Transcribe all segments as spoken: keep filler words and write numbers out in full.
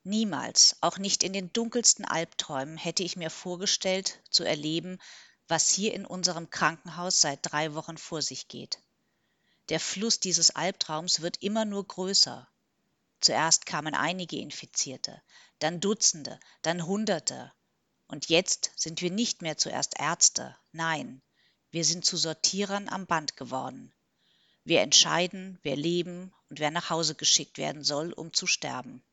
Niemals, auch nicht in den dunkelsten Albträumen, hätte ich mir vorgestellt, zu erleben, was hier in unserem Krankenhaus seit drei Wochen vor sich geht. Der Fluss dieses Albtraums wird immer nur größer. Zuerst kamen einige Infizierte, dann Dutzende, dann Hunderte. Und jetzt sind wir nicht mehr zuerst Ärzte, nein, wir sind zu Sortierern am Band geworden. Wir entscheiden, wer leben und wer nach Hause geschickt werden soll, um zu sterben.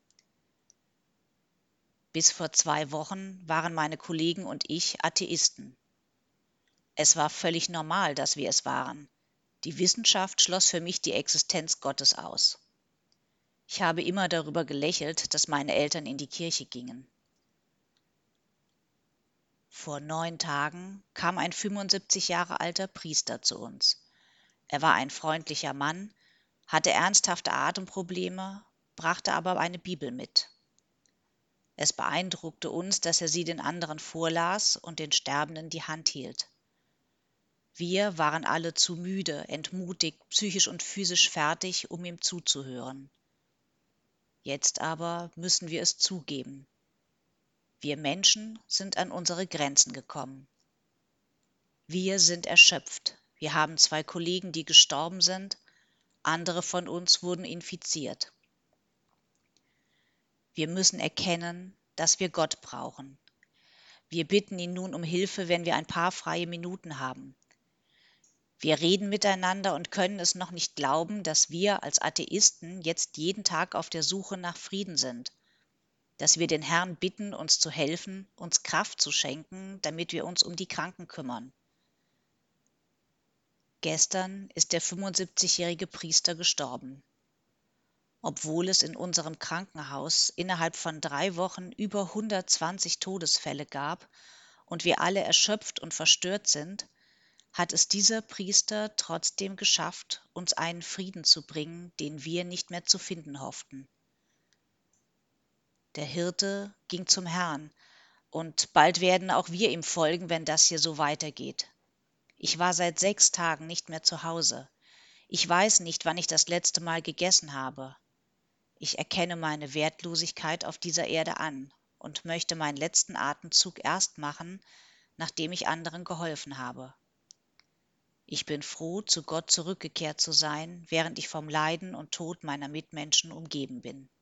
Bis vor zwei Wochen waren meine Kollegen und ich Atheisten. Es war völlig normal, dass wir es waren. Die Wissenschaft schloss für mich die Existenz Gottes aus. Ich habe immer darüber gelächelt, dass meine Eltern in die Kirche gingen. Vor neun Tagen kam ein fünfundsiebzig Jahre alter Priester zu uns. Er war ein freundlicher Mann, hatte ernsthafte Atemprobleme, brachte aber eine Bibel mit. Es beeindruckte uns, dass er sie den anderen vorlas und den Sterbenden die Hand hielt. Wir waren alle zu müde, entmutigt, psychisch und physisch fertig, um ihm zuzuhören. Jetzt aber müssen wir es zugeben. Wir Menschen sind an unsere Grenzen gekommen. Wir sind erschöpft. Wir haben zwei Kollegen, die gestorben sind, andere von uns wurden infiziert. Wir müssen erkennen, dass wir Gott brauchen. Wir bitten ihn nun um Hilfe, wenn wir ein paar freie Minuten haben. Wir reden miteinander und können es noch nicht glauben, dass wir als Atheisten jetzt jeden Tag auf der Suche nach Frieden sind, dass wir den Herrn bitten, uns zu helfen, uns Kraft zu schenken, damit wir uns um die Kranken kümmern. Gestern ist der fünfundsiebzigjährige Priester gestorben. Obwohl es in unserem Krankenhaus innerhalb von drei Wochen über hundertzwanzig Todesfälle gab und wir alle erschöpft und verstört sind, hat es dieser Priester trotzdem geschafft, uns einen Frieden zu bringen, den wir nicht mehr zu finden hofften. Der Hirte ging zum Herrn, und bald werden auch wir ihm folgen, wenn das hier so weitergeht. Ich war seit sechs Tagen nicht mehr zu Hause. Ich weiß nicht, wann ich das letzte Mal gegessen habe. Ich erkenne meine Wertlosigkeit auf dieser Erde an und möchte meinen letzten Atemzug erst machen, nachdem ich anderen geholfen habe. Ich bin froh, zu Gott zurückgekehrt zu sein, während ich vom Leiden und Tod meiner Mitmenschen umgeben bin.